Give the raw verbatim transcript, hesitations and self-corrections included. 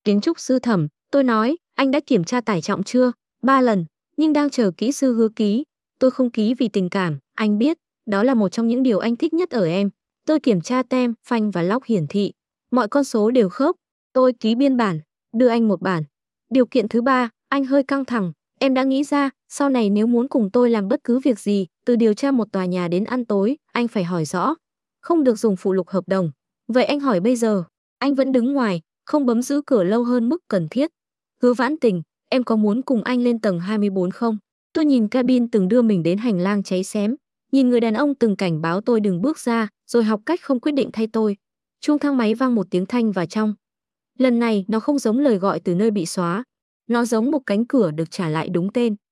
Kiến trúc sư Thẩm, tôi nói, anh đã kiểm tra tải trọng chưa? Ba lần, nhưng đang chờ kỹ sư hứa ký. Tôi không ký vì tình cảm, anh biết, đó là một trong những điều anh thích nhất ở em. Tôi kiểm tra tem, phanh và log hiển thị. Mọi con số đều khớp. Tôi ký biên bản, đưa anh một bản. Điều kiện thứ ba, anh hơi căng thẳng. Em đã nghĩ ra, sau này nếu muốn cùng tôi làm bất cứ việc gì, từ điều tra một tòa nhà đến ăn tối, anh phải hỏi rõ. Không được dùng phụ lục hợp đồng. Vậy anh hỏi bây giờ, anh vẫn đứng ngoài, không bấm giữ cửa lâu hơn mức cần thiết. Hứa Vãn Tình, em có muốn cùng anh lên tầng hai mươi bốn không? Tôi nhìn cabin từng đưa mình đến hành lang cháy xém, nhìn người đàn ông từng cảnh báo tôi đừng bước ra, rồi học cách không quyết định thay tôi. Chuông thang máy vang một tiếng thanh và trong. Lần này nó không giống lời gọi từ nơi bị xóa, nó giống một cánh cửa được trả lại đúng tên.